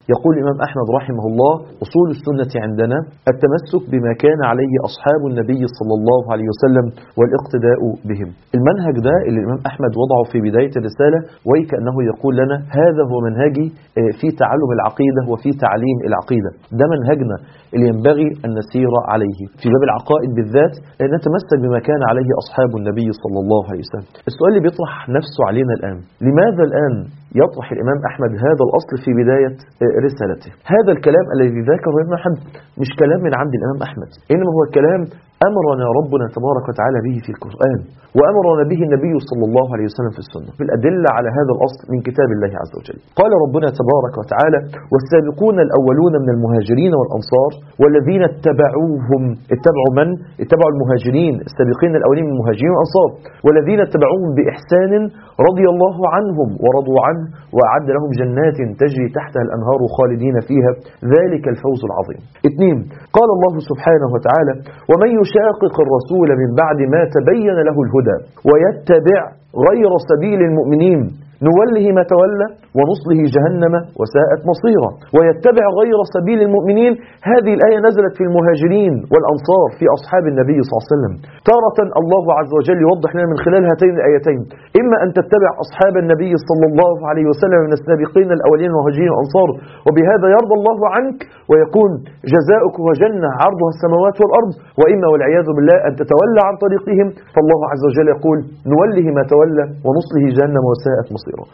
يقول الإمام أحمد رحمه الله: أصول السنة عندنا التمسك بما كان عليه أصحاب النبي صلى الله عليه وسلم والاقتداء بهم. المنهج ده اللي الإمام أحمد وضعه في بداية الرسالة، وكأنه يقول لنا هذا هو منهجي في تعلم العقيدة وفي تعليم العقيدة. ده منهجنا اللي ينبغي أن نسير عليه في باب العقائد بالذات، نتمسك بما كان عليه أصحاب النبي صلى الله عليه وسلم. السؤال اللي بيطرح نفسه علينا الآن: لماذا الآن يطرح الإمام أحمد هذا الأصل في بداية رسالته؟ هذا الكلام الذي ذكره الإمام أحمد مش كلام من عند الإمام أحمد، إنما هو كلام أمرنا ربنا تبارك وتعالى به في القرآن، وأمرنا به النبي صلى الله عليه وسلم في السنة، بالأدلة على هذا الأصل من كتاب الله عز وجل. قال ربنا تبارك وتعالى: والسابقون الأولون من المهاجرين والأنصار والذين اتبعوهم. اتبعوا من؟ اتبعوا المهاجرين، السابقين الأولين من المهاجرين والأنصار، والذين اتبعوهم بإحسان رضي الله عنهم ورضوا عنه وأعد لهم جنات تجري تحتها الأنهار خالدين فيها ذلك الفوز العظيم. 2. قال الله سبحانه وتعالى: ومن يشاقق الرسول من بعد ما تبين له الهدى ويتبع غير سبيل المؤمنين نوله ما تولى ونصله جهنم وساءت مصيرا. ويتبع غير سبيل المؤمنين، هذه الآية نزلت في المهاجرين والأنصار في أصحاب النبي صلى الله عليه وسلم. تارة الله عز وجل يوضح لنا من خلال هاتين الآيتين إما أن تتبع أصحاب النبي صلى الله عليه وسلم من السابقين الأولين المهاجرين والأنصار، وبهذا يرضى الله عنك ويكون جزاؤك وجنة عرضها السماوات والأرض، وإما والعياذ بالله أن تتولى عن طريقهم، فالله عز وجل يقول: نوله ما تولى ونصله جهنم وساءت مصيرا.